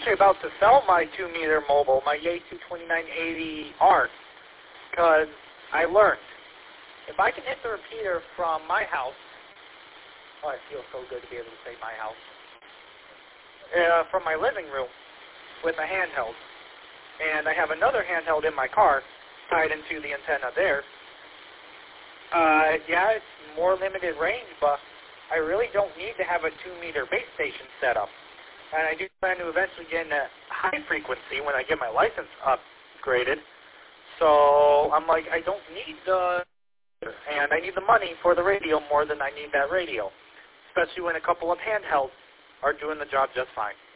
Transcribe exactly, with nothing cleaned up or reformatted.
actually about to sell my two meter mobile, my Yaesu twenty-nine eighty R, because I learned if I can hit the repeater from my house, oh, I feel so good to be able to say my house, uh, from my living room with a handheld, and I have another handheld in my car tied into the antenna there. Uh, yeah, it's more limited range, but I really don't need to have a two meter base station set up. And I do plan to eventually get into high frequency when I get my license upgraded. So I'm like, I don't need the, and I need the money for the radio more than I need that radio, especially when a couple of handhelds are doing the job just fine.